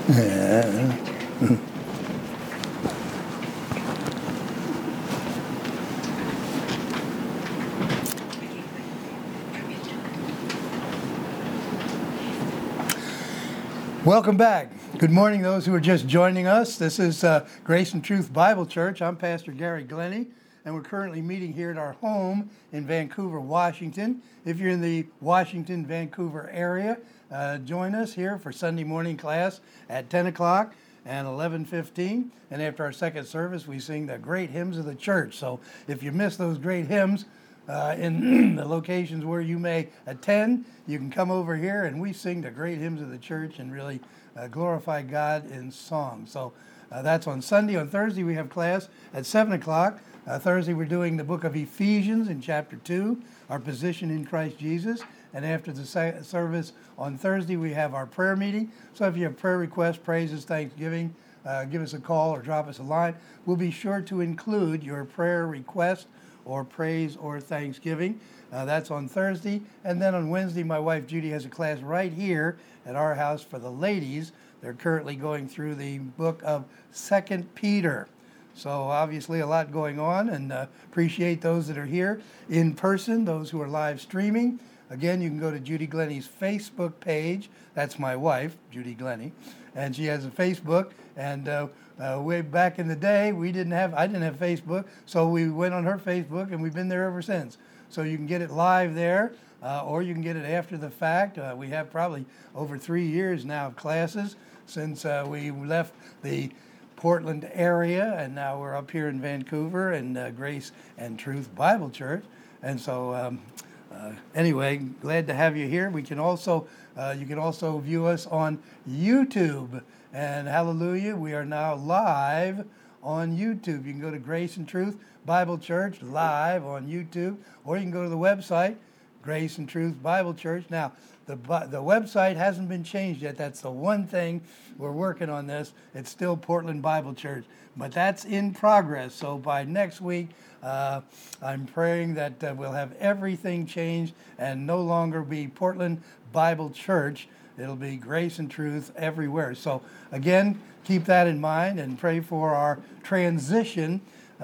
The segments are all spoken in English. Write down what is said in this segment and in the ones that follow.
Yeah. Welcome back. Good morning, those who are just joining us. This is Grace and Truth Bible Church. I'm Pastor Gary Glennie, and we're currently meeting here at our home in Vancouver, Washington. If you're in the Washington, Vancouver area, join us here for Sunday morning class at 10 o'clock and 11:15. And after our second service, we sing the great hymns of the church. So if you miss those great hymns, in the locations where you may attend, you can come over here and we sing the great hymns of the church and really glorify God in song. So that's on Sunday. On Thursday, we have class at 7 o'clock. Thursday, we're doing the book of Ephesians in chapter 2, our position in Christ Jesus. And after the service on Thursday, we have our prayer meeting. So if you have prayer requests, praises, thanksgiving, give us a call or drop us a line. We'll be sure to include your prayer request or praise or thanksgiving. That's on Thursday. And then on Wednesday, my wife Judy has a class right here at our house for the ladies. They're currently going through the book of 2 Peter. So obviously a lot going on, and appreciate those that are here in person, those who are live streaming. Again, you can go to Judy Glennie's Facebook page. That's my wife, Judy Glennie, and she has a Facebook. And way back in the day, I didn't have Facebook, so we went on her Facebook, and we've been there ever since. So you can get it live there, or you can get it after the fact. We have probably over 3 years now of classes since we left the Portland area, and now we're up here in Vancouver and Grace and Truth Bible Church. And so anyway, glad to have you here. We can also you can also view us on YouTube. And hallelujah, we are now live on YouTube. You can go to Grace and Truth Bible Church live on YouTube, or you can go to the website, Grace and Truth Bible Church. Now, the website hasn't been changed yet. That's the one thing we're working on this. It's still Portland Bible Church, but that's in progress. So by next week, I'm praying that we'll have everything changed and no longer be Portland Bible Church. It'll be Grace and Truth everywhere. So again, keep that in mind and pray for our transition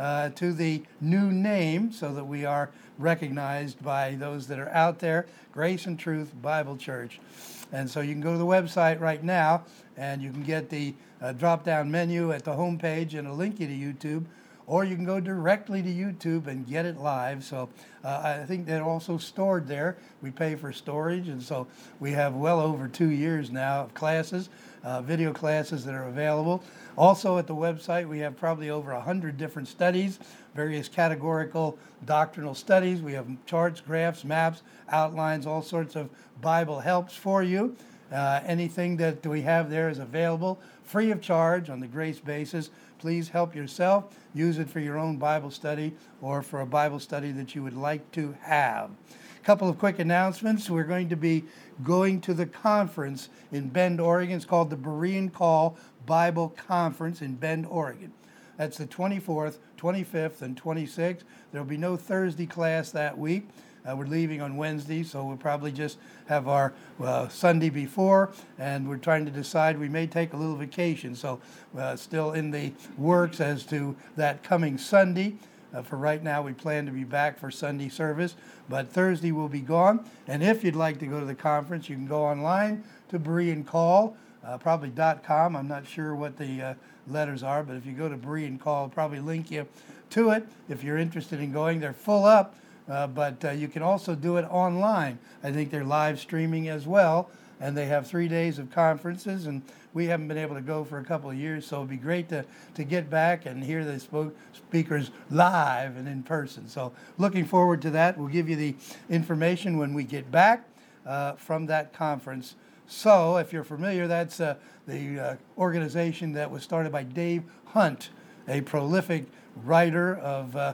to the new name so that we are recognized by those that are out there, Grace and Truth Bible Church. And so you can go to the website right now and you can get the drop-down menu at the homepage and it'll link you to YouTube, or you can go directly to YouTube and get it live. So I think they're also stored there. We pay for storage, and so we have well over 2 years now of classes, video classes that are available. Also at the website, we have probably over 100 different studies, various categorical doctrinal studies. We have charts, graphs, maps, outlines, all sorts of Bible helps for you. Anything that we have there is available free of charge on the grace basis. Please help yourself. Use it for your own Bible study or for a Bible study that you would like to have. A couple of quick announcements. We're going to be going to the conference in Bend, Oregon. It's called the Berean Call Bible Conference in Bend, Oregon. That's the 24th, 25th, and 26th. There will be no Thursday class that week. We're leaving on Wednesday, so we'll probably just have our Sunday before, and we're trying to decide. We may take a little vacation, so still in the works as to that coming Sunday. For right now, we plan to be back for Sunday service, but Thursday we'll be gone. And if you'd like to go to the conference, you can go online to Berean Call, probably .com. I'm not sure what the letters are, but if you go to Berean Call, it'll probably link you to it if you're interested in going. They're full up. But you can also do it online. I think they're live streaming as well, and they have 3 days of conferences, and we haven't been able to go for a couple of years, so it'd be great to get back and hear the speakers live and in person. So looking forward to that. We'll give you the information when we get back from that conference. So if you're familiar, that's the organization that was started by Dave Hunt, a prolific writer of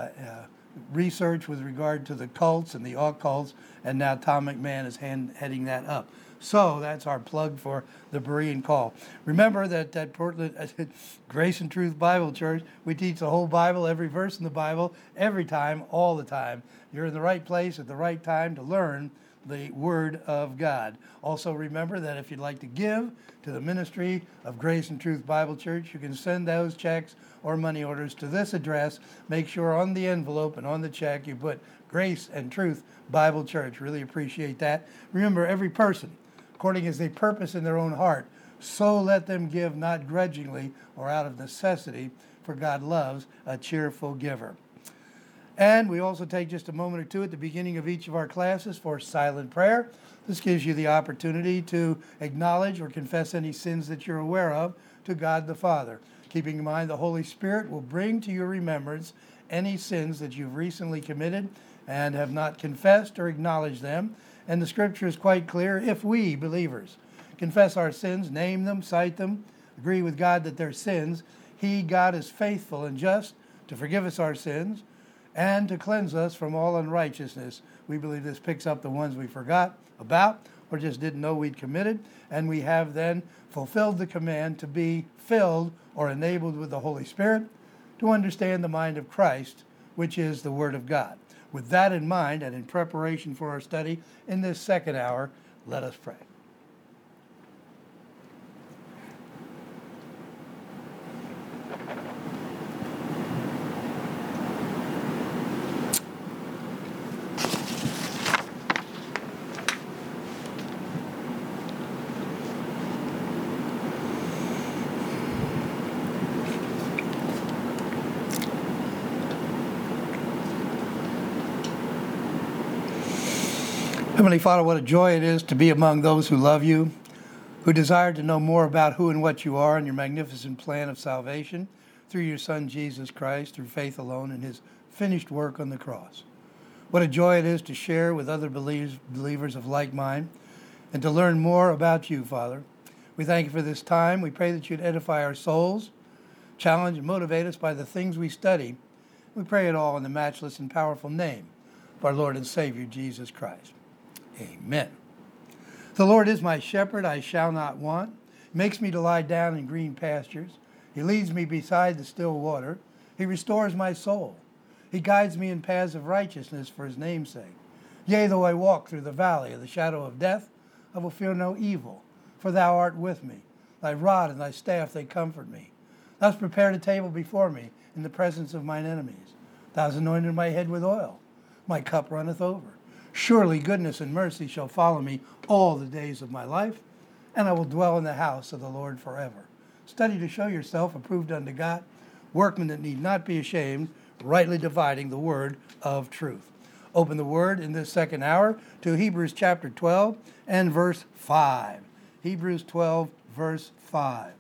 research with regard to the cults and the occults, and now Tom McMahon is heading that up. So that's our plug for the Berean Call. Remember that at Portland Grace and Truth Bible Church, we teach the whole Bible, every verse in the Bible, every time, all the time. You're in the right place at the right time to learn the Word of God. Also remember that if you'd like to give to the ministry of Grace and Truth Bible Church, you can send those checks or money orders to this address. Make sure on the envelope and on the check you put Grace and Truth Bible Church. Really appreciate that. Remember, every person, according as they purpose in their own heart, so let them give, not grudgingly or out of necessity, for God loves a cheerful giver. And we also take just a moment or two at the beginning of each of our classes for silent prayer. This gives you the opportunity to acknowledge or confess any sins that you're aware of to God the Father. Keeping in mind the Holy Spirit will bring to your remembrance any sins that you've recently committed and have not confessed or acknowledged them. And the scripture is quite clear. If we, believers, confess our sins, name them, cite them, agree with God that they're sins, He, God, is faithful and just to forgive us our sins and to cleanse us from all unrighteousness. We believe this picks up the ones we forgot about or just didn't know we'd committed, and we have then fulfilled the command to be filled or enabled with the Holy Spirit to understand the mind of Christ, which is the Word of God. With that in mind, and in preparation for our study in this second hour, let us pray. Heavenly Father, what a joy it is to be among those who love you, who desire to know more about who and what you are and your magnificent plan of salvation through your Son, Jesus Christ, through faith alone in his finished work on the cross. What a joy it is to share with other believers of like mind and to learn more about you, Father. We thank you for this time. We pray that you'd edify our souls, challenge and motivate us by the things we study. We pray it all in the matchless and powerful name of our Lord and Savior, Jesus Christ. Amen. The Lord is my shepherd, I shall not want. He makes me to lie down in green pastures. He leads me beside the still water. He restores my soul. He guides me in paths of righteousness for his name's sake. Yea, though I walk through the valley of the shadow of death, I will fear no evil, for thou art with me. Thy rod and thy staff, they comfort me. Thou hast prepared a table before me in the presence of mine enemies. Thou hast anointed my head with oil. My cup runneth over. Surely goodness and mercy shall follow me all the days of my life, and I will dwell in the house of the Lord forever. Study to show yourself approved unto God, workmen that need not be ashamed, rightly dividing the word of truth. Open the word in this second hour to Hebrews chapter 12 and verse 5. Hebrews 12, verse 5.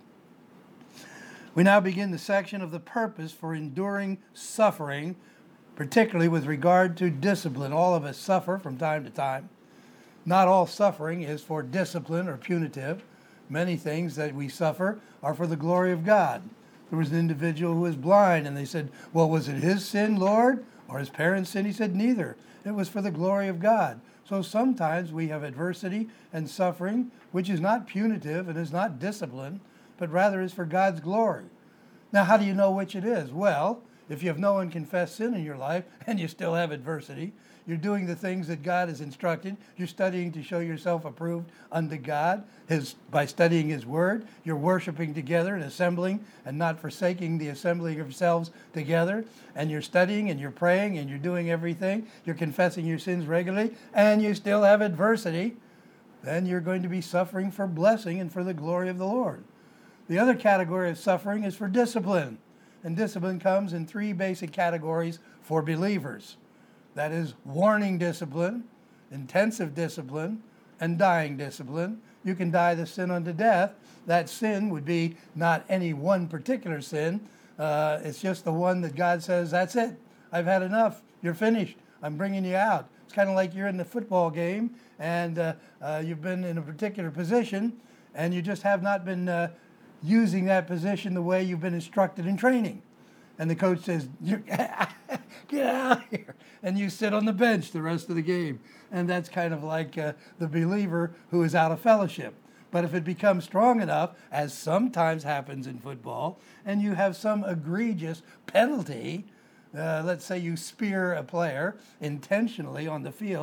We now begin the section of the purpose for enduring suffering, particularly with regard to discipline. All of us suffer from time to time. Not all suffering is for discipline or punitive. Many things that we suffer are for the glory of God. There was an individual who was blind, and they said, well, was it his sin, Lord, or his parents' sin? He said, neither. It was for the glory of God. So sometimes we have adversity and suffering, which is not punitive and is not discipline, but rather is for God's glory. Now, how do you know which it is? Well, if you have no unconfessed sin in your life and you still have adversity, you're doing the things that God has instructed. You're studying to show yourself approved unto God by studying his word. You're worshiping together and assembling and not forsaking the assembling of yourselves together. And you're studying and you're praying and you're doing everything. You're confessing your sins regularly and you still have adversity. Then you're going to be suffering for blessing and for the glory of the Lord. The other category of suffering is for discipline. And discipline comes in three basic categories for believers. That is warning discipline, intensive discipline, and dying discipline. You can die the sin unto death. That sin would be not any one particular sin. It's just the one that God says, that's it. I've had enough. You're finished. I'm bringing you out. It's kind of like you're in the football game and you've been in a particular position and you just have not been using that position the way you've been instructed in training. And the coach says, get out of here. And you sit on the bench the rest of the game. And that's kind of like the believer who is out of fellowship. But if it becomes strong enough, as sometimes happens in football, and you have some egregious penalty, let's say you spear a player intentionally on the field,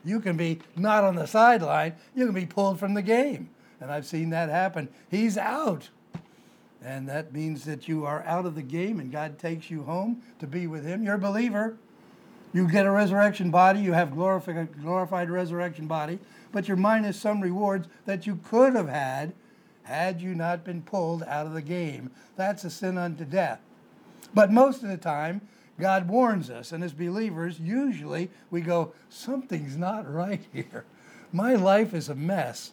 You can be not on the sideline, you can be pulled from the game. And I've seen that happen. He's out. And that means that you are out of the game and God takes you home to be with him. You're a believer. You get a resurrection body. You have glorified resurrection body. But you're minus some rewards that you could have had you not been pulled out of the game. That's a sin unto death. But most of the time, God warns us. And as believers, usually we go, something's not right here. My life is a mess.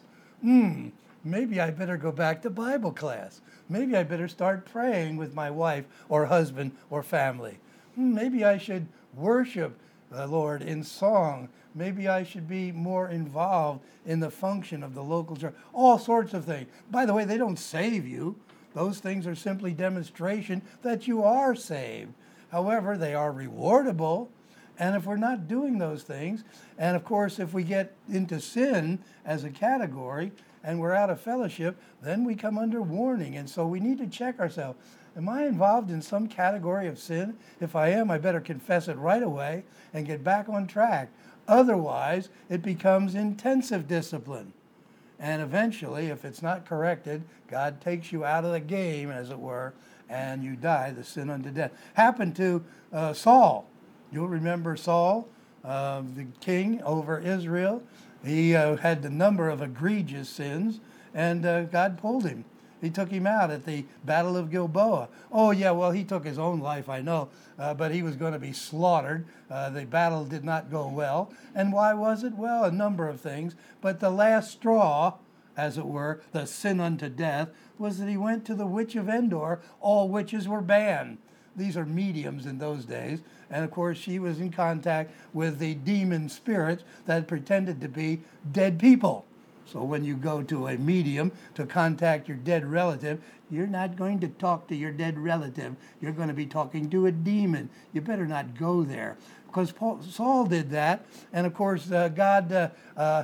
Maybe I better go back to Bible class. Maybe I better start praying with my wife or husband or family. Maybe I should worship the Lord in song. Maybe I should be more involved in the function of the local church. All sorts of things. By the way, they don't save you. Those things are simply demonstration that you are saved. However, they are rewardable. And if we're not doing those things, and of course, if we get into sin as a category and we're out of fellowship, then we come under warning. And so we need to check ourselves. Am I involved in some category of sin? If I am, I better confess it right away and get back on track. Otherwise, it becomes intensive discipline. And eventually, if it's not corrected, God takes you out of the game, as it were, and you die the sin unto death. Happened to Saul. You'll remember Saul, the king over Israel. He had a number of egregious sins, and God pulled him. He took him out at the Battle of Gilboa. Oh, yeah, well, he took his own life, I know, but he was going to be slaughtered. The battle did not go well. And why was it? Well, a number of things. But the last straw, as it were, the sin unto death, was that he went to the witch of Endor. All witches were banned. These are mediums in those days. And, of course, she was in contact with the demon spirits that pretended to be dead people. So when you go to a medium to contact your dead relative, you're not going to talk to your dead relative. You're going to be talking to a demon. You better not go there. Because Saul did that. And, of course, God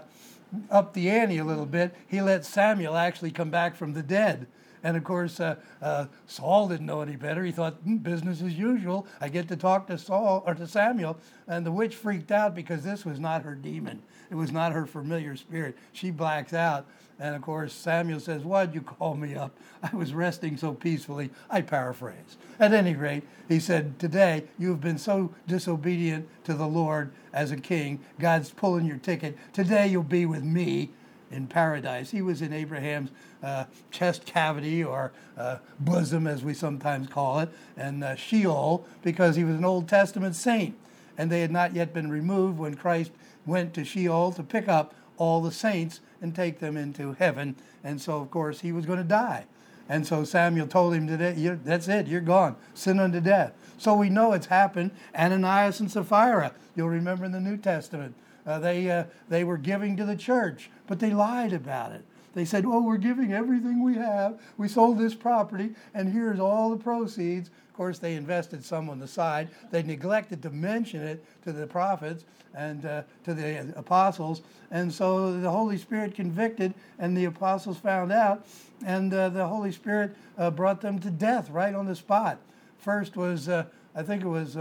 upped the ante a little bit. He let Samuel actually come back from the dead. And, of course, Saul didn't know any better. He thought, business as usual. I get to talk to Saul or to Samuel. And the witch freaked out because this was not her demon. It was not her familiar spirit. She blacks out. And, of course, Samuel says, why'd you call me up? I was resting so peacefully. I paraphrase. At any rate, he said, today you have been so disobedient to the Lord as a king. God's pulling your ticket. Today you'll be with me in paradise. He was in Abraham's chest cavity or bosom, as we sometimes call it, and Sheol, because he was an Old Testament saint. And they had not yet been removed when Christ went to Sheol to pick up all the saints and take them into heaven. And so, of course, he was going to die. And so Samuel told him today, that's it, you're gone. Sin unto death. So we know it's happened. Ananias and Sapphira, you'll remember in the New Testament, they were giving to the church, but they lied about it. They said, oh, we're giving everything we have. We sold this property, and here's all the proceeds. Of course, they invested some on the side. They neglected to mention it to the prophets and to the apostles. And so the Holy Spirit convicted, and the apostles found out, and the Holy Spirit brought them to death right on the spot. First was, I think it was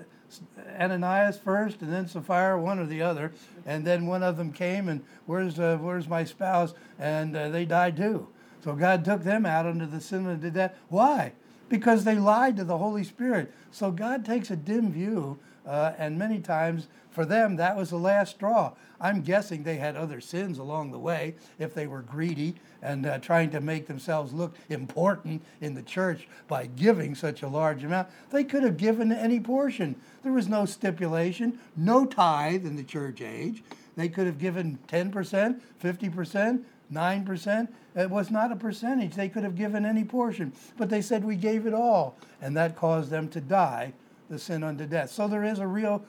Ananias first, and then Sapphira, one or the other, and then one of them came and where's my spouse, and they died too. So God took them out under the sin unto death. Why? Because they lied to the Holy Spirit. So God takes a dim view, and many times for them that was the last straw. I'm guessing they had other sins along the way if they were greedy and trying to make themselves look important in the church by giving such a large amount. They could have given any portion. There was no stipulation, no tithe in the church age. They could have given 10%, 50%, 9%. It was not a percentage. They could have given any portion. But they said, we gave it all. And that caused them to die the sin unto death. So there is a real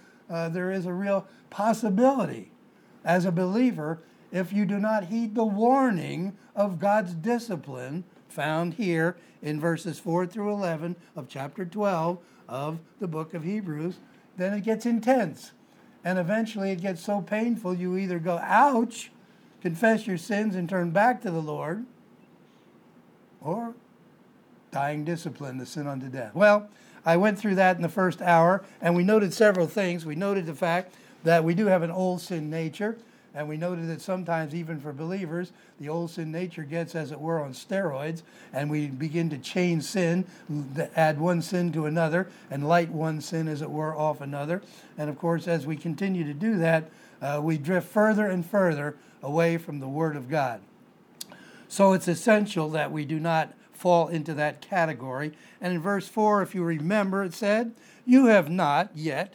possibility as a believer, if you do not heed the warning of God's discipline found here in verses 4 through 11 of chapter 12 of the book of Hebrews, then it gets intense. And eventually it gets so painful you either go, ouch, confess your sins and turn back to the Lord, or dying discipline, the sin unto death. Well, I went through that in the first hour, and we noted several things. We noted the fact that we do have an old sin nature. And we noted that sometimes, even for believers, the old sin nature gets, as it were, on steroids, and we begin to chain sin, add one sin to another, and light one sin, as it were, off another. And of course, as we continue to do that, we drift further and further away from the Word of God. So it's essential that we do not fall into that category. And in verse 4, if you remember, it said, "You have not yet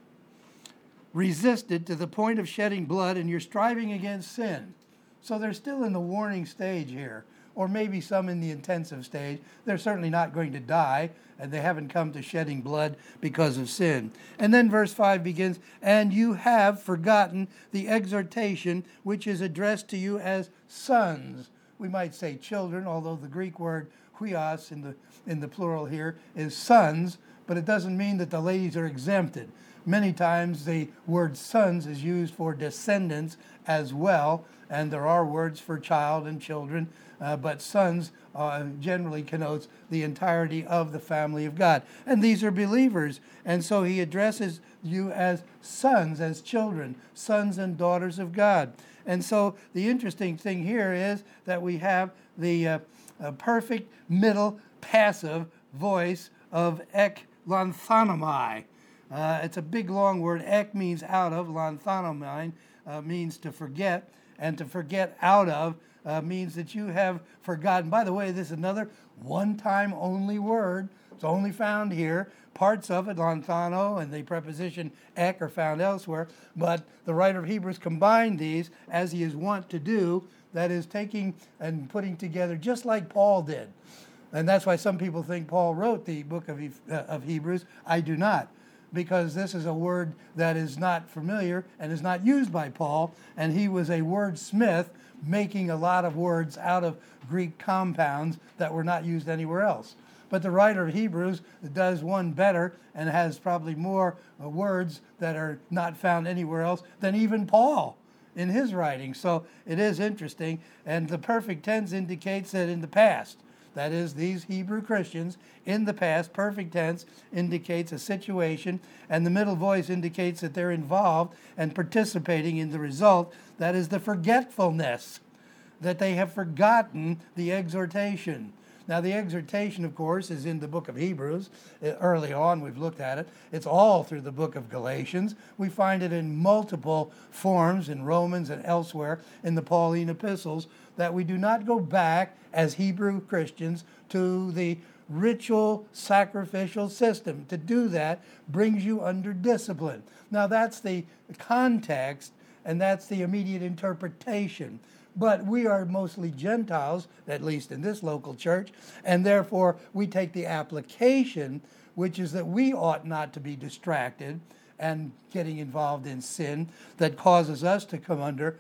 resisted to the point of shedding blood, and you're striving against sin." So they're still in the warning stage here, or maybe some in the intensive stage. They're certainly not going to die, and they haven't come to shedding blood because of sin. And then verse 5 begins, "And you have forgotten the exhortation which is addressed to you as sons." We might say children, although the Greek word huios in the plural here is sons, but it doesn't mean that the ladies are exempted. Many times the word sons is used for descendants as well, and there are words for child and children, but sons generally connotes the entirety of the family of God. And these are believers, and so he addresses you as sons, as children, sons and daughters of God. And so the interesting thing here is that we have the perfect middle passive voice of ek lanthanomai. It's a big long word. Ek means out of. Lanthanomai means to forget. And to forget out of means that you have forgotten. By the way, this is another one-time only word. It's only found here. Parts of it, lanthano, and the preposition ek, are found elsewhere. But the writer of Hebrews combined these, as he is wont to do, that is, taking and putting together just like Paul did. And that's why some people think Paul wrote the book of Hebrews. I do not, because this is a word that is not familiar and is not used by Paul, and he was a wordsmith, making a lot of words out of Greek compounds that were not used anywhere else. But the writer of Hebrews does one better and has probably more words that are not found anywhere else than even Paul in his writing. So it is interesting, and the perfect tense indicates that in the past, that is, these Hebrew Christians, in the past, perfect tense indicates a situation, and the middle voice indicates that they're involved and participating in the result, that is the forgetfulness, that they have forgotten the exhortation. Now, the exhortation, of course, is in the book of Hebrews. Early on, we've looked at it. It's all through the book of Galatians. We find it in multiple forms in Romans and elsewhere in the Pauline epistles, that we do not go back as Hebrew Christians to the ritual sacrificial system. To do that brings you under discipline. Now, that's the context, and that's the immediate interpretation. But we are mostly Gentiles, at least in this local church, and therefore we take the application, which is that we ought not to be distracted and getting involved in sin that causes us to come under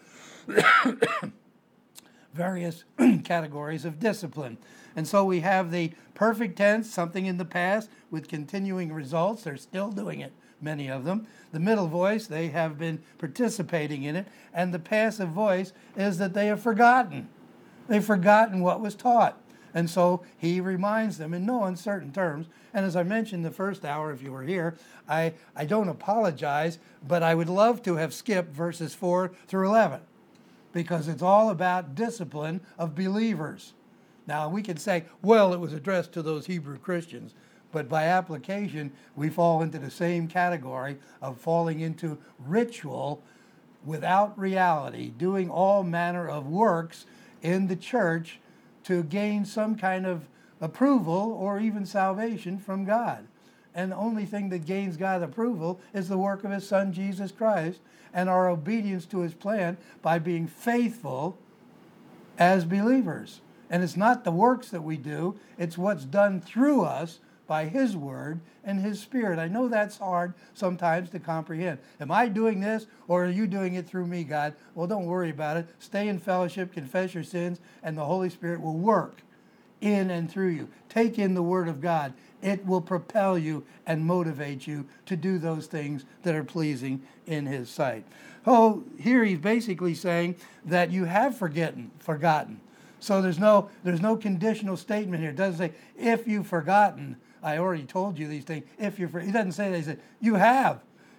various categories of discipline. And so we have the perfect tense, something in the past with continuing results. They're still doing it, many of them. The middle voice, they have been participating in it. And the passive voice is that they have forgotten. They've forgotten what was taught. And so he reminds them in no uncertain terms. And as I mentioned the first hour, if you were here, I don't apologize, but I would love to have skipped verses 4 through 11, because it's all about discipline of believers. Now, we could say, well, it was addressed to those Hebrew Christians. But by application, we fall into the same category of falling into ritual without reality, doing all manner of works in the church to gain some kind of approval or even salvation from God. And the only thing that gains God approval is the work of his Son, Jesus Christ, and our obedience to his plan by being faithful as believers. And it's not the works that we do, it's what's done through us by his word and his spirit. I know that's hard sometimes to comprehend. Am I doing this, or are you doing it through me, God? Well, don't worry about it. Stay in fellowship, confess your sins, and the Holy Spirit will work in and through you. Take in the word of God. It will propel you and motivate you to do those things that are pleasing in his sight. Oh, here he's basically saying that you have forgotten. So there's no conditional statement here. It doesn't say, if you've forgotten. I already told you these things. He doesn't say that. He said, you have.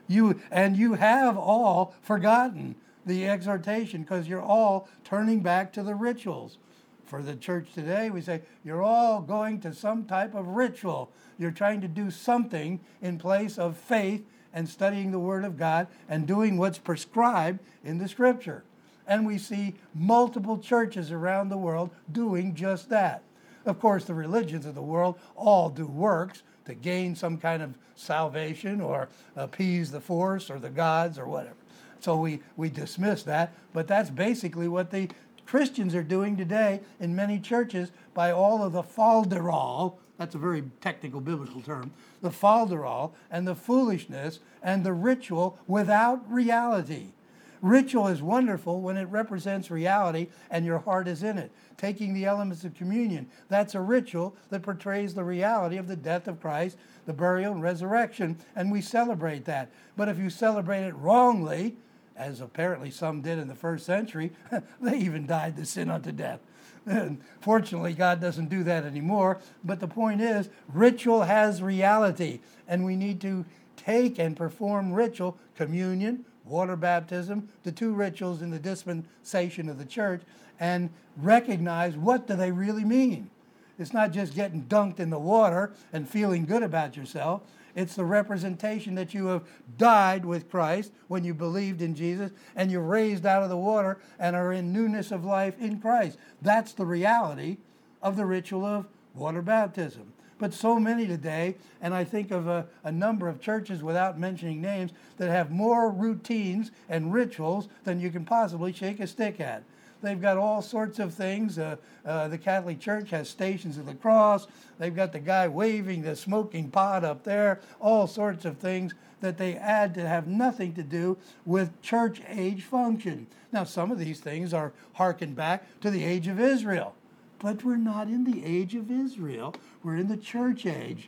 You have all forgotten the exhortation because you're all turning back to the rituals. For the church today, we say, you're all going to some type of ritual. You're trying to do something in place of faith and studying the Word of God and doing what's prescribed in the Scripture. And we see multiple churches around the world doing just that. Of course, the religions of the world all do works to gain some kind of salvation or appease the force or the gods or whatever. So we dismiss that, but that's basically what the Christians are doing today in many churches by all of the falderall, that's a very technical biblical term, the falderall and the foolishness and the ritual without reality. Ritual is wonderful when it represents reality and your heart is in it. Taking the elements of communion, that's a ritual that portrays the reality of the death of Christ, the burial and resurrection, and we celebrate that. But if you celebrate it wrongly, as apparently some did in the first century, they even died to sin unto death. And fortunately, God doesn't do that anymore. But the point is, ritual has reality, and we need to take and perform ritual, communion, water baptism, the two rituals in the dispensation of the church, and recognize what do they really mean. It's not just getting dunked in the water and feeling good about yourself. It's the representation that you have died with Christ when you believed in Jesus and you're raised out of the water and are in newness of life in Christ. That's the reality of the ritual of water baptism. But so many today, and I think of a number of churches without mentioning names, that have more routines and rituals than you can possibly shake a stick at. They've got all sorts of things. The Catholic Church has Stations of the Cross. They've got the guy waving the smoking pot up there. All sorts of things that they add to have nothing to do with church age function. Now, some of these things are harkened back to the age of Israel. But we're not in the age of Israel. We're in the church age.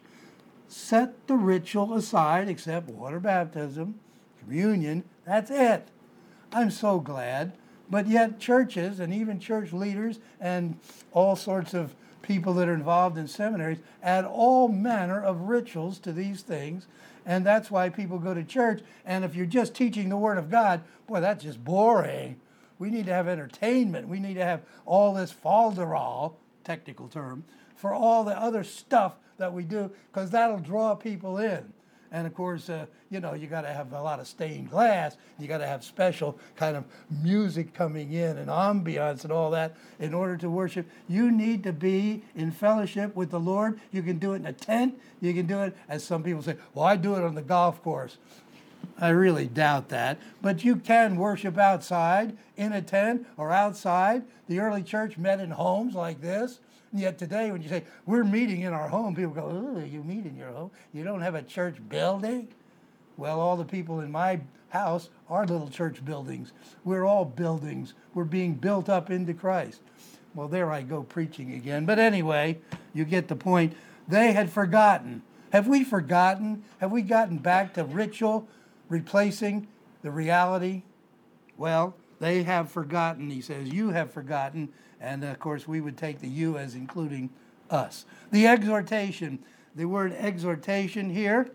Set the ritual aside, except water baptism, communion. That's it. I'm so glad. But yet churches and even church leaders and all sorts of people that are involved in seminaries add all manner of rituals to these things. And that's why people go to church. And if you're just teaching the Word of God, boy, that's just boring. We need to have entertainment. We need to have all this falderall, technical term, for all the other stuff that we do, because that'll draw people in. And of course, you got to have a lot of stained glass. You got to have special kind of music coming in and ambiance and all that in order to worship. You need to be in fellowship with the Lord. You can do it in a tent. You can do it, as some people say, well, I do it on the golf course. I really doubt that. But you can worship outside, in a tent, or outside. The early church met in homes like this. And yet today, when you say, we're meeting in our home, people go, oh, you meet in your home? You don't have a church building? Well, all the people in my house are little church buildings. We're all buildings. We're being built up into Christ. Well, there I go preaching again. But anyway, you get the point. They had forgotten. Have we forgotten? Have we gotten back to ritual replacing the reality? Well, they have forgotten, he says. You have forgotten. And, of course, we would take the you as including us. The exhortation. The word exhortation here,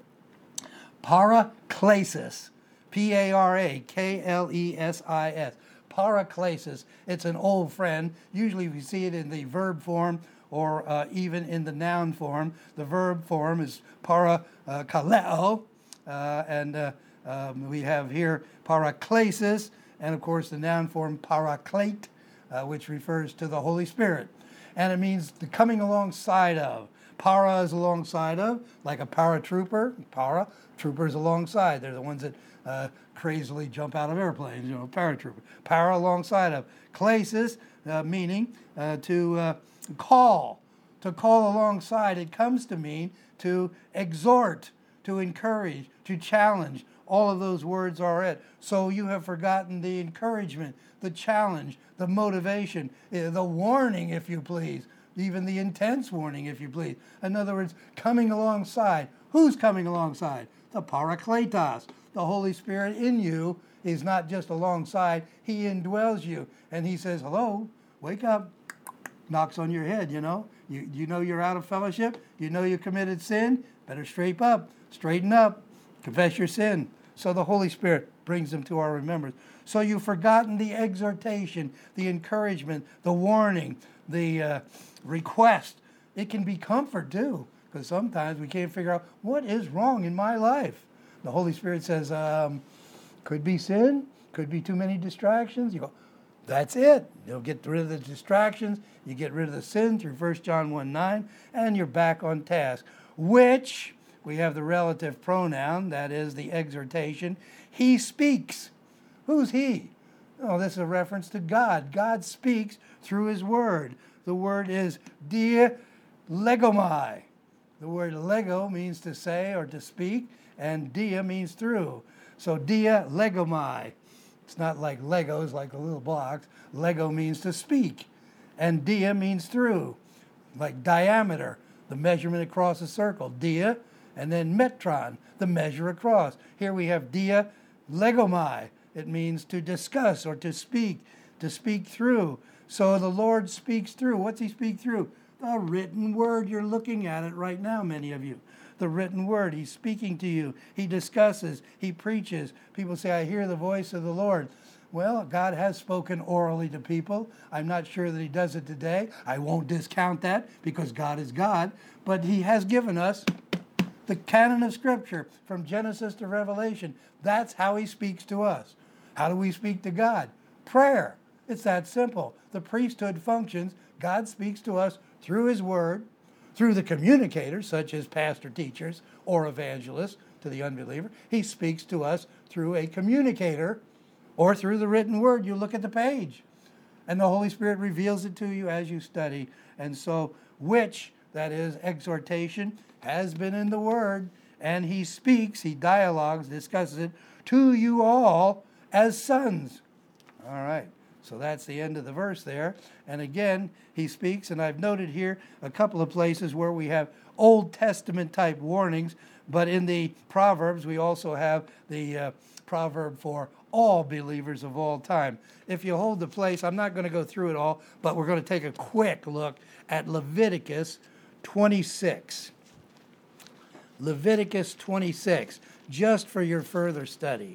paraklesis. Paraklesis. Paraklesis. It's an old friend. Usually we see it in the verb form or even in the noun form. The verb form is parakaleo. And we have here paraklesis. And, of course, the noun form paraklete. Which refers to the Holy Spirit. And it means the coming alongside of. Para is alongside of, like a paratrooper. Paratroopers alongside. They're the ones that crazily jump out of airplanes, paratrooper. Para alongside of. Klesis, meaning to call. To call alongside. It comes to mean to exhort, to encourage, to challenge. All of those words are it. So you have forgotten the encouragement, the challenge, the motivation, the warning, if you please, even the intense warning, if you please. In other words, coming alongside. Who's coming alongside? The Parakletos. The Holy Spirit in you is not just alongside. He indwells you. And he says, hello, wake up. Knocks on your head, You know you're out of fellowship. You know you committed sin. Better straighten up. Confess your sin. So the Holy Spirit brings them to our remembrance. So you've forgotten the exhortation, the encouragement, the warning, the request. It can be comfort too, because sometimes we can't figure out what is wrong in my life. The Holy Spirit says, could be sin, could be too many distractions. You go, that's it. You'll get rid of the distractions. You get rid of the sin through 1 John 1:9, and you're back on task. Which, we have the relative pronoun, that is the exhortation. He speaks. Who's he? Oh, this is a reference to God. God speaks through his word. The word is dia legomai. The word lego means to say or to speak, and dia means through. So dia legomai. It's not like Legos, like the little blocks. Lego means to speak. And dia means through. Like diameter, the measurement across a circle. Dia, and then metron, the measure across. Here we have dia legomai. It means to discuss or to speak through. So the Lord speaks through. What's he speak through? The written word. You're looking at it right now, many of you. The written word. He's speaking to you. He discusses. He preaches. People say, I hear the voice of the Lord. Well, God has spoken orally to people. I'm not sure that he does it today. I won't discount that because God is God. But he has given us the canon of Scripture from Genesis to Revelation. That's how he speaks to us. How do we speak to God? Prayer. It's that simple. The priesthood functions. God speaks to us through his word, through the communicators, such as pastor teachers or evangelists to the unbeliever. He speaks to us through a communicator or through the written word. You look at the page, and the Holy Spirit reveals it to you as you study. And so, which, that is, exhortation, has been in the word, and he speaks, he dialogues, discusses it to you all as sons. All right. So that's the end of the verse there. And again, he speaks, and I've noted here a couple of places where we have Old Testament type warnings, but in the Proverbs, we also have the proverb for all believers of all time. If you hold the place, I'm not going to go through it all, but we're going to take a quick look at Leviticus 26. Leviticus 26, just for your further study.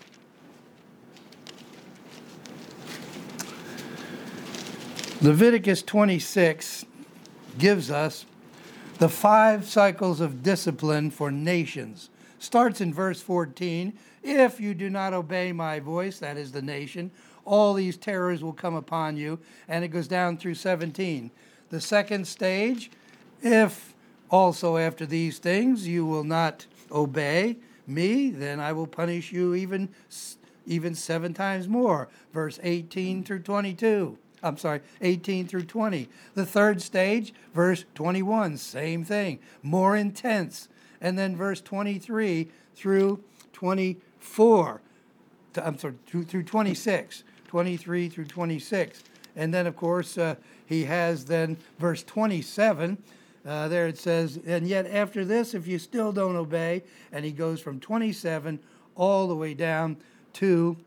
Leviticus 26 gives us the 5 cycles of discipline for nations. Starts in verse 14. If you do not obey my voice, that is the nation, all these terrors will come upon you. And it goes down through 17. The second stage, if also after these things you will not obey me, then I will punish you even 7 times more. Verse 18 through 22. 18 through 20. The third stage, verse 21, same thing, more intense. And then verse 23 through 24. Through 26. 23 through 26. And then, of course, he has then verse 27. There it says, and yet after this, if you still don't obey, and he goes from 27 all the way down to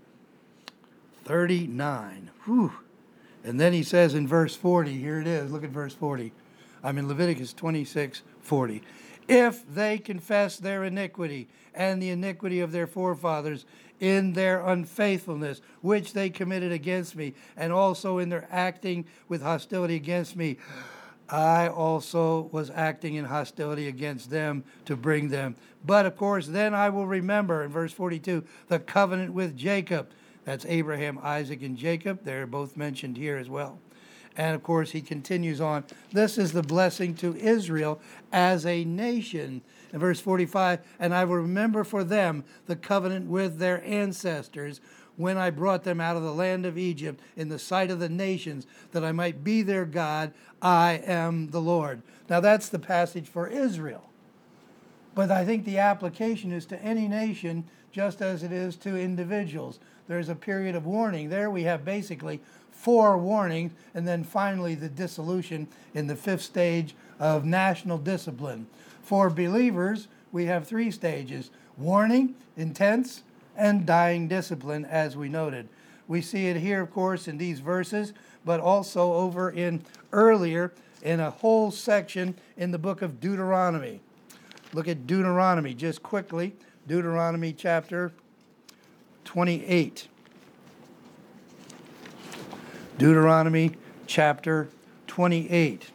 39. Whew. And then he says in verse 40, here it is, look at verse 40. I'm in Leviticus 26:40. If they confess their iniquity and the iniquity of their forefathers in their unfaithfulness, which they committed against me, and also in their acting with hostility against me, I also was acting in hostility against them to bring them. But of course, then I will remember, in verse 42, the covenant with Jacob. That's Abraham, Isaac, and Jacob. They're both mentioned here as well. And of course, he continues on. This is the blessing to Israel as a nation. In verse 45, and I will remember for them the covenant with their ancestors when I brought them out of the land of Egypt in the sight of the nations, that I might be their God. I am the Lord. Now that's the passage for Israel. But I think the application is to any nation just as it is to individuals. There's a period of warning. There we have basically 4 warnings, and then finally the dissolution in the 5th stage of national discipline. For believers, we have 3 stages: warning, intense, and dying discipline, as we noted. We see it here, of course, in these verses, but also over in earlier in a whole section in the book of Deuteronomy. Look at Deuteronomy just quickly. Deuteronomy chapter 28. Deuteronomy chapter 28.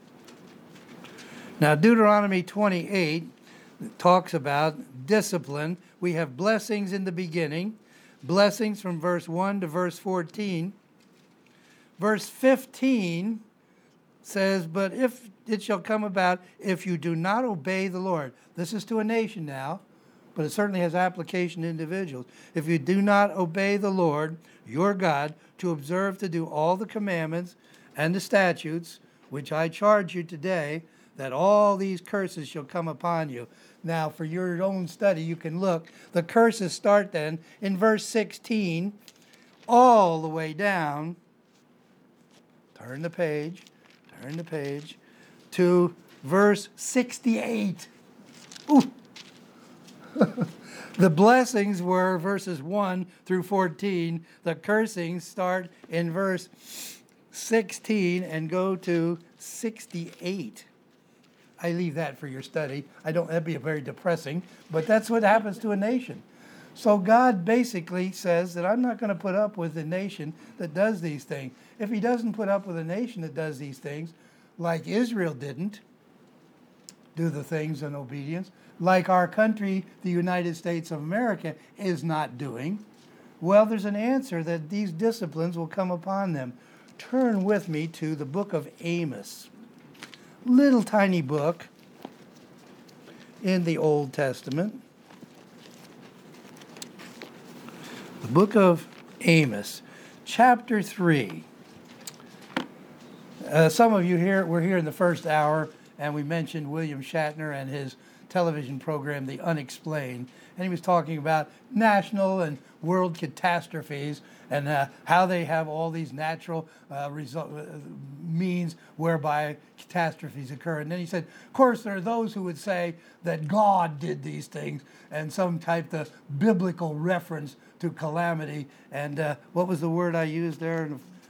Now, Deuteronomy 28 talks about discipline. We have blessings in the beginning, blessings from verse 1 to verse 14. Verse 15 says, but if it shall come about, if you do not obey the Lord. This is to a nation now, but it certainly has application to individuals. If you do not obey the Lord, your God, to observe to do all the commandments and the statutes, which I charge you today, that all these curses shall come upon you. Now, for your own study, you can look. The curses start then in verse 16, all the way down. Turn the page, to verse 68. Ooh. The blessings were verses 1 through 14. The cursings start in verse 16 and go to 68. I leave that for your study. That'd be very depressing, but that's what happens to a nation. So God basically says that I'm not going to put up with a nation that does these things. If he doesn't put up with a nation that does these things, like Israel didn't do the things in obedience, like our country, the United States of America, is not doing, well, there's an answer that these disciplines will come upon them. Turn with me to the book of Amos. Little tiny book in the Old Testament. The book of Amos, chapter 3. Some of you were here in the first hour, and we mentioned William Shatner and his television program, The Unexplained. And he was talking about national and world catastrophes and how they have all these natural means whereby catastrophes occur. And then he said, of course, there are those who would say that God did these things and some type of biblical reference to calamity. And what was the word I used there?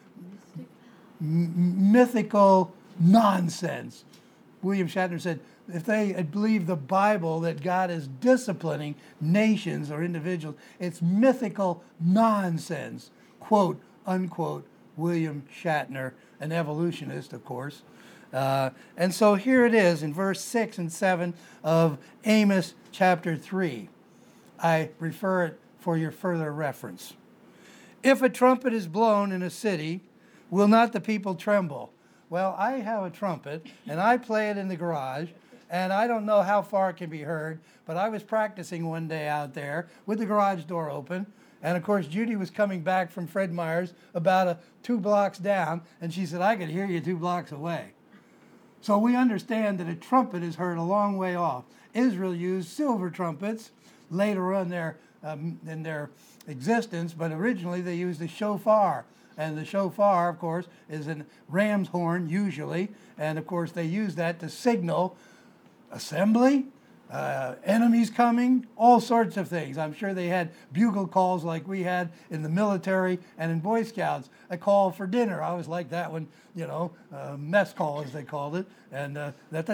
Mythical nonsense. William Shatner said, if they had believed the Bible that God is disciplining nations or individuals, it's mythical nonsense. Quote, unquote, William Shatner, an evolutionist, of course. And so here it is in verse 6 and 7 of Amos chapter 3. I refer it for your further reference. If a trumpet is blown in a city, will not the people tremble? Well, I have a trumpet, and I play it in the garage, and I don't know how far it can be heard, but I was practicing one day out there with the garage door open, and of course Judy was coming back from Fred Meyer's about 2 blocks down, and she said, I could hear you 2 blocks away. So we understand that a trumpet is heard a long way off. Israel used silver trumpets later on in their existence, but originally they used the shofar. And the shofar, of course, is a ram's horn, usually. And, of course, they use that to signal assembly, enemies coming, all sorts of things. I'm sure they had bugle calls like we had in the military and in Boy Scouts. A call for dinner. I always liked that one, mess call, as they called it. And like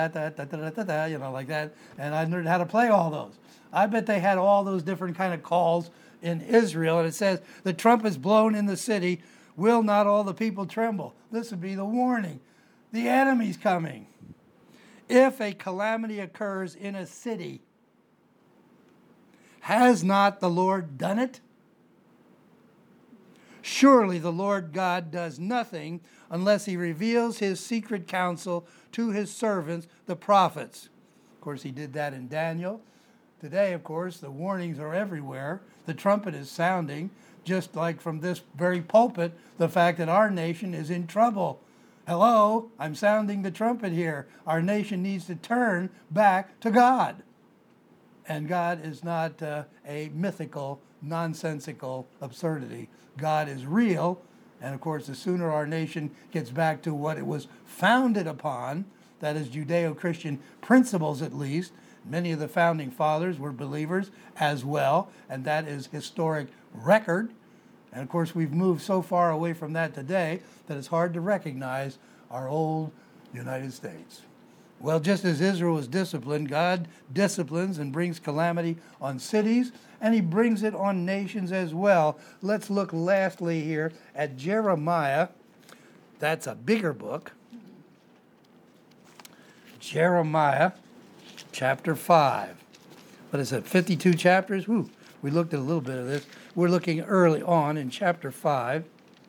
that. And I learned how to play all those. I bet they had all those different kind of calls in Israel, and it says, the trumpets blown in the city, will not all the people tremble? This would be the warning. The enemy's coming. If a calamity occurs in a city, has not the Lord done it? Surely the Lord God does nothing unless he reveals his secret counsel to his servants, the prophets. Of course, he did that in Daniel. Today, of course, the warnings are everywhere. The trumpet is sounding, just like from this very pulpit, the fact that our nation is in trouble. Hello, I'm sounding the trumpet here. Our nation needs to turn back to God. And God is not a mythical, nonsensical absurdity. God is real. And of course, the sooner our nation gets back to what it was founded upon, that is Judeo-Christian principles at least. Many of the founding fathers were believers as well, and that is historic record. And of course, we've moved so far away from that today that it's hard to recognize our old United States. Well, just as Israel was disciplined, God disciplines and brings calamity on cities, and he brings it on nations as well. Let's look lastly here at Jeremiah. That's a bigger book. Jeremiah chapter 5. What is it, 52 chapters? Whew, we looked at a little bit of this. We're looking early on in chapter 5.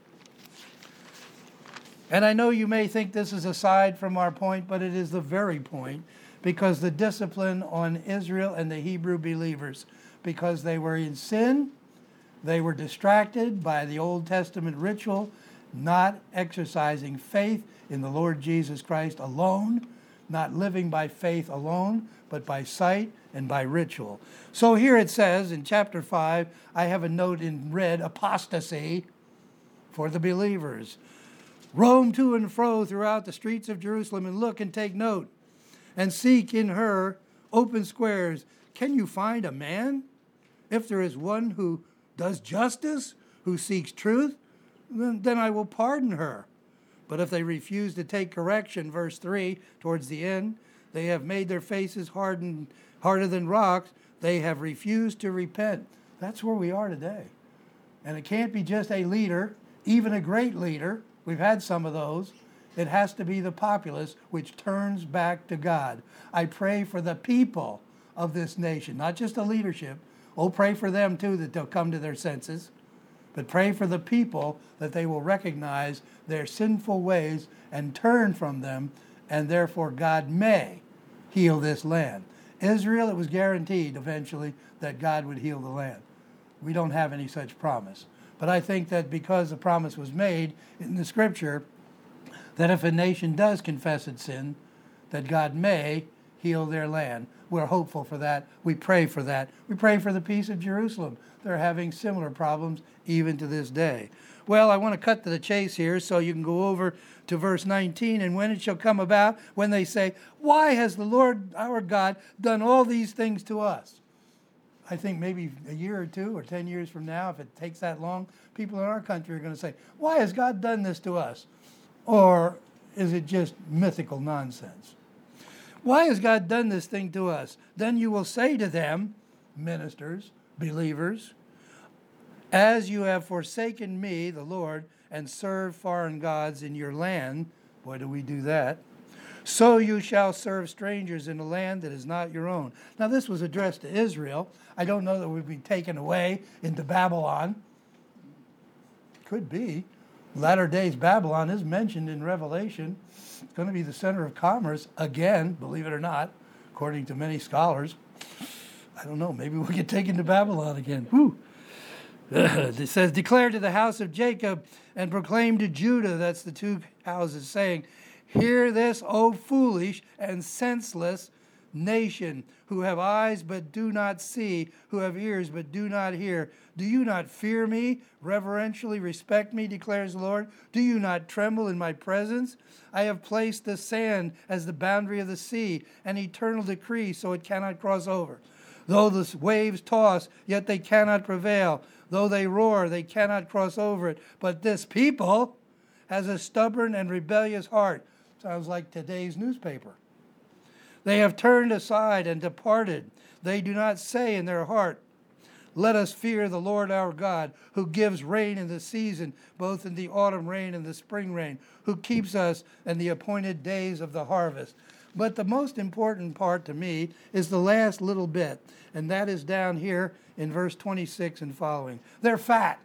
And I know you may think this is aside from our point, but it is the very point, because the discipline on Israel and the Hebrew believers, because they were in sin, they were distracted by the Old Testament ritual, not exercising faith in the Lord Jesus Christ alone, not living by faith alone, but by sight and by ritual. So here it says in chapter 5, I have a note in red, apostasy for the believers. Roam to and fro throughout the streets of Jerusalem and look and take note and seek in her open squares. Can you find a man? If there is one who does justice, who seeks truth, then I will pardon her. But if they refuse to take correction, verse 3, towards the end, they have made their faces harder than rocks. They have refused to repent. That's where we are today. And it can't be just a leader, even a great leader. We've had some of those. It has to be the populace which turns back to God. I pray for the people of this nation, not just the leadership. Oh, pray for them too, that they'll come to their senses. But pray for the people that they will recognize their sinful ways and turn from them, and therefore God may heal this land. Israel, it was guaranteed eventually that God would heal the land. We don't have any such promise. But I think that because the promise was made in the scripture, that if a nation does confess its sin, that God may heal their land. We're hopeful for that. We pray for that. We pray for the peace of Jerusalem. They're having similar problems even to this day. Well, I want to cut to the chase here so you can go over to verse 19. And when it shall come about, when they say, why has the Lord our God done all these things to us? I think maybe a year or 2 or 10 years from now, if it takes that long, people in our country are going to say, why has God done this to us? Or is it just mythical nonsense? Why has God done this thing to us? Then you will say to them, ministers, believers, as you have forsaken me, the Lord, and served foreign gods in your land, why do we do that? So you shall serve strangers in a land that is not your own. Now this was addressed to Israel. I don't know that we'd be taken away into Babylon. Could be. Latter days Babylon is mentioned in Revelation. It's going to be the center of commerce again, believe it or not, according to many scholars. I don't know, maybe we'll get taken to Babylon again. Whew. It says, declare to the house of Jacob and proclaim to Judah, that's the two houses, saying, hear this, O foolish and senseless nation, who have eyes but do not see, who have ears but do not hear. Do you not fear me, reverentially respect me, declares the Lord? Do you not tremble in my presence? I have placed the sand as the boundary of the sea, an eternal decree, so it cannot cross over. Though the waves toss, yet they cannot prevail. Though they roar, they cannot cross over it. But this people has a stubborn and rebellious heart. Sounds like today's newspaper. They have turned aside and departed. They do not say in their heart, let us fear the Lord our God, who gives rain in the season, both in the autumn rain and the spring rain, who keeps us in the appointed days of the harvest. But the most important part to me is the last little bit, and that is down here in verse 26 and following. They're fat.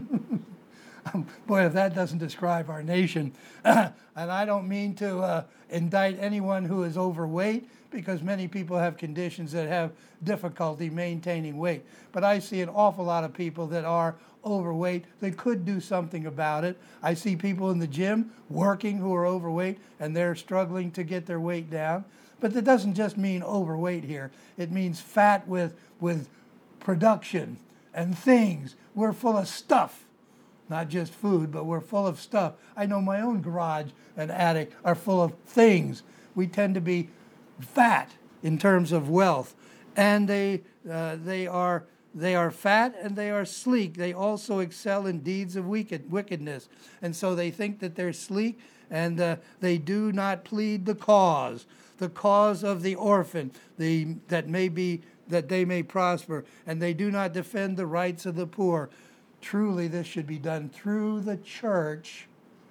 Boy, if that doesn't describe our nation. And I don't mean to indict anyone who is overweight, because many people have conditions that have difficulty maintaining weight. But I see an awful lot of people that are overweight that could do something about it. I see people in the gym working who are overweight, and they're struggling to get their weight down. But that doesn't just mean overweight here. It means fat with production and things. We're full of stuff. Not just food, but we're full of stuff. I know my own garage and attic are full of things. We tend to be fat in terms of wealth. And they are fat and they are sleek. They also excel in deeds of wickedness. And so they think that they're sleek and they do not plead the cause of the orphan, that they may prosper, and they do not defend the rights of the poor. Truly, this should be done through the church.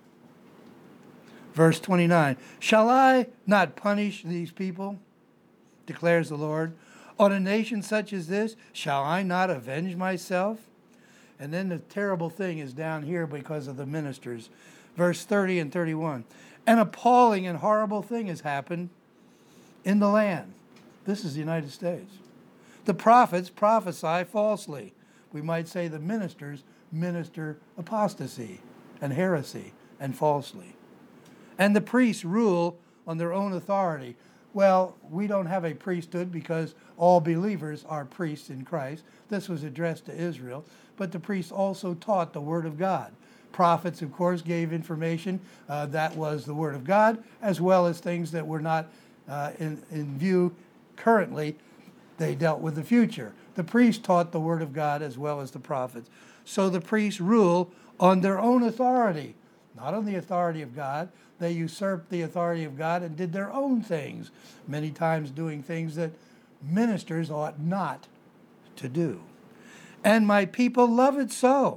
Verse 29, shall I not punish these people, declares the Lord? On a nation such as this, shall I not avenge myself? And then the terrible thing is down here because of the ministers. Verse 30 and 31. An appalling and horrible thing has happened in the land. This is the United States. The prophets prophesy falsely. We might say the ministers minister apostasy and heresy and falsely. And the priests rule on their own authority. Well, we don't have a priesthood because all believers are priests in Christ. This was addressed to Israel. But the priests also taught the Word of God. Prophets, of course, gave information that was the Word of God, as well as things that were not in view currently. They dealt with the future. The priests taught the Word of God as well as the prophets. So the priests rule on their own authority, not on the authority of God. They usurped the authority of God and did their own things, many times doing things that ministers ought not to do. And my people love it so.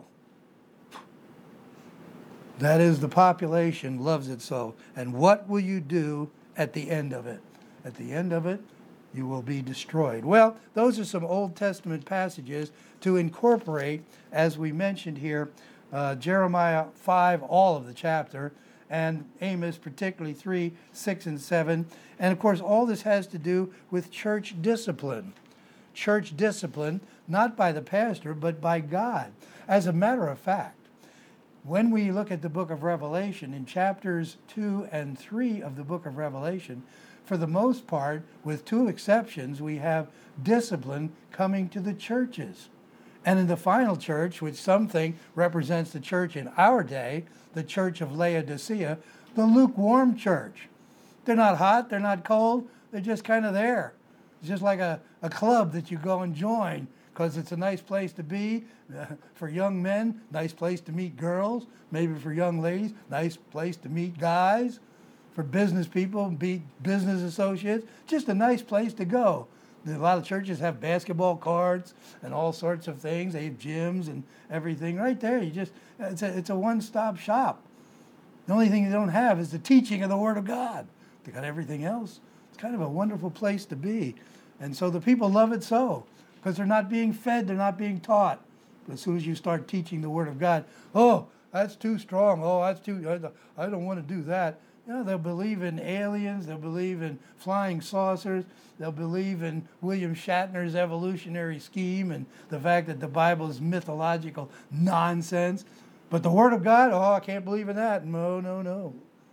That is, the population loves it so. And what will you do at the end of it? At the end of it, you will be destroyed. Well, those are some Old Testament passages to incorporate, as we mentioned here, Jeremiah 5, all of the chapter, and Amos, particularly 3, 6, and 7. And of course, all this has to do with church discipline. Church discipline, not by the pastor, but by God. As a matter of fact, when we look at the book of Revelation, in chapters 2 and 3 of the book of Revelation, for the most part, with two exceptions, we have discipline coming to the churches. And in the final church, which some think represents the church in our day, the church of Laodicea, the lukewarm church. They're not hot, they're not cold, they're just kind of there. It's just like a club that you go and join because it's a nice place to be. For young men, nice place to meet girls. Maybe for young ladies, nice place to meet guys. For business people, be business associates, just a nice place to go. A lot of churches have basketball courts and all sorts of things. They have gyms and everything right there. It's a one-stop shop. The only thing they don't have is the teaching of the Word of God. They got everything else. It's kind of a wonderful place to be. And so the people love it so, because they're not being fed, they're not being taught. But as soon as you start teaching the Word of God, oh, that's too strong. Oh, I don't want to do that. You know, they'll believe in aliens, they'll believe in flying saucers, they'll believe in William Shatner's evolutionary scheme and the fact that the Bible is mythological nonsense. But the Word of God, oh, I can't believe in that. No.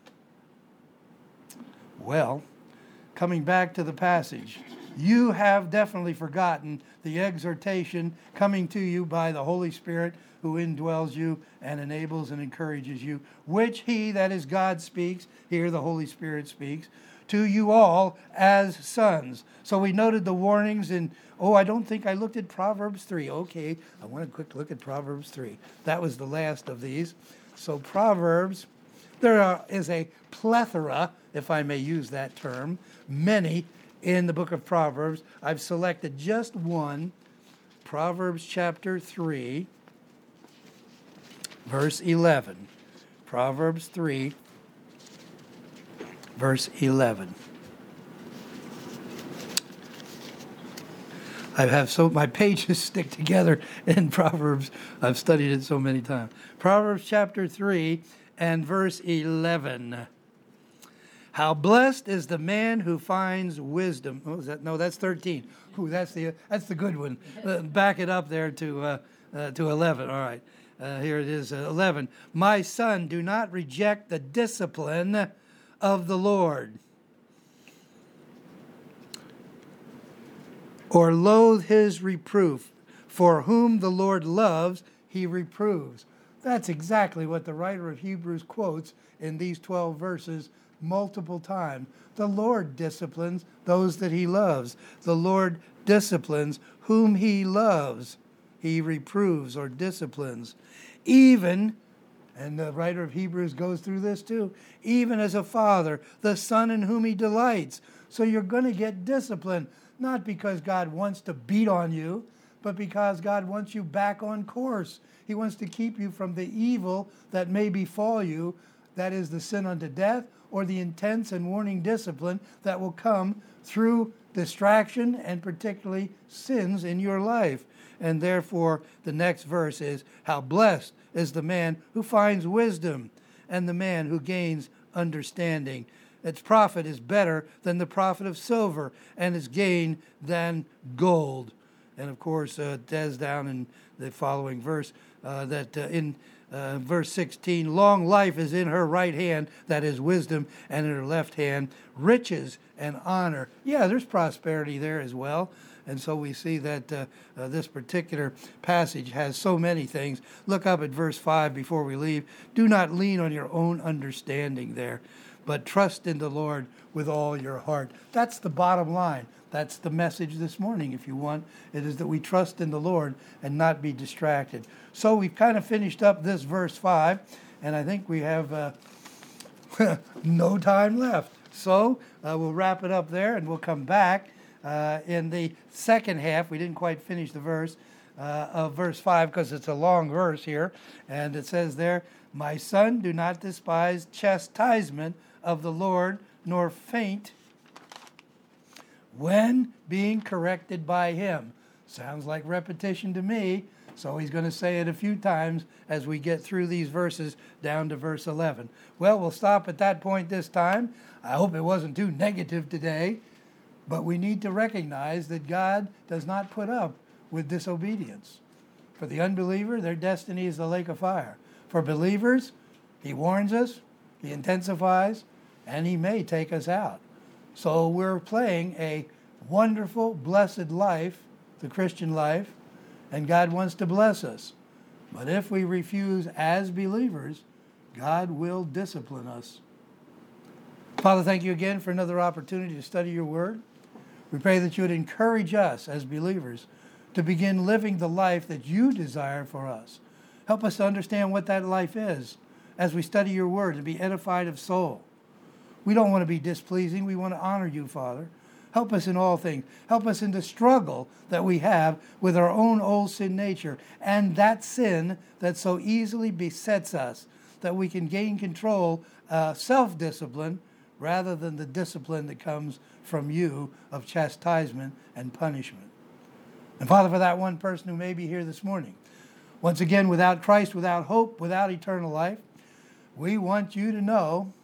Well, coming back to the passage, you have definitely forgotten the exhortation coming to you by the Holy Spirit who indwells you and enables and encourages you, which he, that is God, speaks, here the Holy Spirit speaks, to you all as sons. So we noted the warnings in, I don't think I looked at Proverbs 3. Okay, I want a quick look at Proverbs 3. That was the last of these. So Proverbs, is a plethora, if I may use that term, many in the book of Proverbs. I've selected just one, Proverbs chapter 3, verse 11. Proverbs 3, verse 11. My pages stick together in Proverbs. I've studied it so many times. Proverbs chapter 3 and verse 11. How blessed is the man who finds wisdom. Oh, that's 13. Ooh, that's the good one. Back it up there to 11. All right. Here it is, 11. My son, do not reject the discipline of the Lord, or loathe his reproof. For whom the Lord loves, he reproves. That's exactly what the writer of Hebrews quotes in these 12 verses multiple times. The Lord disciplines those that he loves. The Lord disciplines whom he loves. He reproves or disciplines. Even And the writer of Hebrews goes through this too. Even as a father, the son in whom he delights. So you're going to get discipline, not because God wants to beat on you, but because God wants you back on course. He wants to keep you from the evil that may befall you, that is the sin unto death, or the intense and warning discipline that will come through distraction and particularly sins in your life. And therefore, the next verse is, how blessed is the man who finds wisdom and the man who gains understanding. Its profit is better than the profit of silver, and its gain than gold. And of course, it says down in the following verse that in verse 16, long life is in her right hand, that is wisdom, and in her left hand, riches and honor. Yeah, there's prosperity there as well. And so we see that this particular passage has so many things. Look up at verse 5 before we leave. Do not lean on your own understanding there, but trust in the Lord with all your heart. That's the bottom line. That's the message this morning, if you want. It is that we trust in the Lord and not be distracted. So we've kind of finished up this verse 5, and I think we have no time left. So we'll wrap it up there, and we'll come back in the second half. We didn't quite finish the verse of verse 5 because it's a long verse here. And it says there, my son, do not despise chastisement of the Lord, nor faint when being corrected by him. Sounds like repetition to me. So he's going to say it a few times as we get through these verses down to verse 11. Well, we'll stop at that point this time. I hope it wasn't too negative today. But we need to recognize that God does not put up with disobedience. For the unbeliever, their destiny is the lake of fire. For believers, he warns us, he intensifies, and he may take us out. So we're playing a wonderful, blessed life, the Christian life, and God wants to bless us. But if we refuse as believers, God will discipline us. Father, thank you again for another opportunity to study your word. We pray that you would encourage us as believers to begin living the life that you desire for us. Help us to understand what that life is as we study your word and be edified of soul. We don't want to be displeasing. We want to honor you, Father. Help us in all things. Help us in the struggle that we have with our own old sin nature and that sin that so easily besets us, that we can gain control, self-discipline, rather than the discipline that comes from you of chastisement and punishment. And Father, for that one person who may be here this morning, once again, without Christ, without hope, without eternal life, we want you to know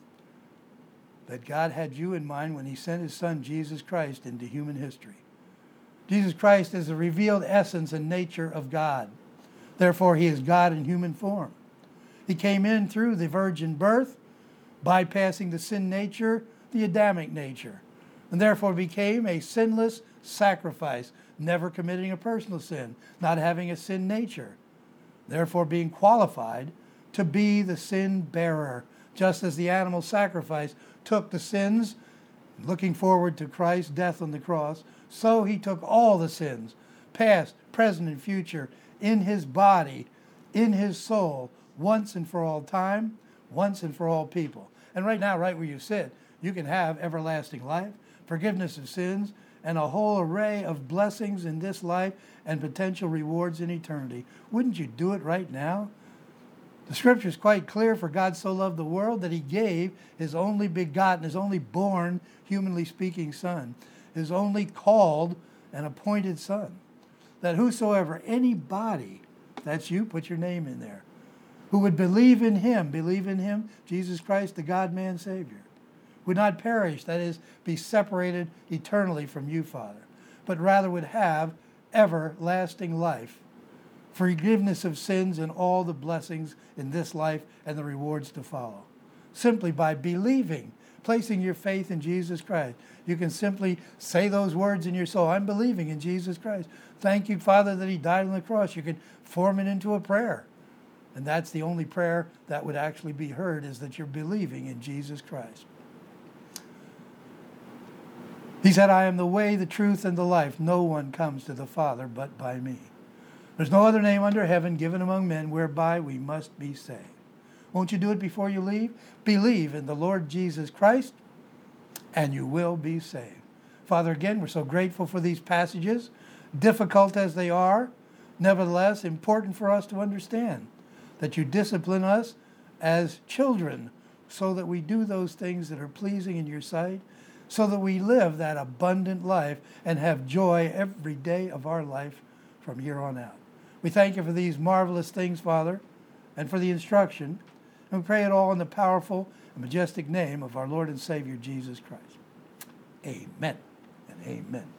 that God had you in mind when he sent his son, Jesus Christ, into human history. Jesus Christ is the revealed essence and nature of God. Therefore, he is God in human form. He came in through the virgin birth, bypassing the sin nature, the Adamic nature, and therefore became a sinless sacrifice, never committing a personal sin, not having a sin nature, therefore being qualified to be the sin bearer, just as the animal sacrifice took the sins, looking forward to Christ's death on the cross, so he took all the sins, past, present, and future, in his body, in his soul, once and for all time, once and for all people. And right now, right where you sit, you can have everlasting life, forgiveness of sins, and a whole array of blessings in this life and potential rewards in eternity. Wouldn't you do it right now? The scripture is quite clear, for God so loved the world that he gave his only begotten, his only born, humanly speaking son, his only called and appointed son, that whosoever, anybody, that's you, put your name in there, who would believe in him, Jesus Christ, the God-man Savior, would not perish, that is, be separated eternally from you, Father, but rather would have everlasting life, forgiveness of sins, and all the blessings in this life and the rewards to follow. Simply by believing, placing your faith in Jesus Christ. You can simply say those words in your soul, I'm believing in Jesus Christ. Thank you, Father, that he died on the cross. You can form it into a prayer. And that's the only prayer that would actually be heard, is that you're believing in Jesus Christ. He said, I am the way, the truth, and the life. No one comes to the Father but by me. There's no other name under heaven given among men whereby we must be saved. Won't you do it before you leave? Believe in the Lord Jesus Christ, and you will be saved. Father, again, we're so grateful for these passages, difficult as they are, nevertheless important for us to understand that you discipline us as children so that we do those things that are pleasing in your sight, so that we live that abundant life and have joy every day of our life from here on out. We thank you for these marvelous things, Father, and for the instruction. And we pray it all in the powerful and majestic name of our Lord and Savior, Jesus Christ. Amen and amen.